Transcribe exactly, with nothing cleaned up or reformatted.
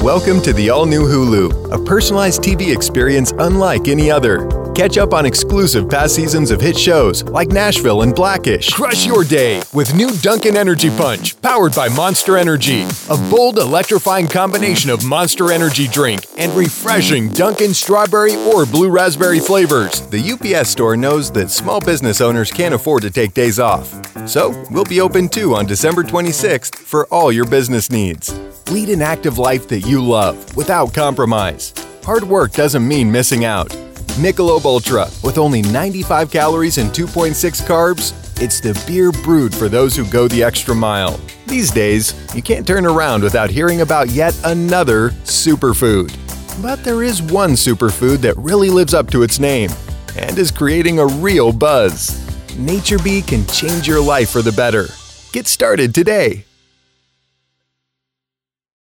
Welcome to the all-new Hulu, a personalized T V experience unlike any other. Catch up on exclusive past seasons of hit shows like Nashville and Blackish. Crush your day with new Dunkin' Energy Punch, powered by Monster Energy. A bold, electrifying combination of Monster Energy drink and refreshing Dunkin' strawberry or blue raspberry flavors. The U P S store knows that small business owners can't afford to take days off. So, we'll be open too on December twenty-sixth for all your business needs. Lead an active life that you love without compromise. Hard work doesn't mean missing out. Michelob Ultra, with only ninety-five calories and two point six carbs, it's the beer brewed for those who go the extra mile. These days, you can't turn around without hearing about yet another superfood. But there is one superfood that really lives up to its name and is creating a real buzz. NatureBee can change your life for the better. Get started today.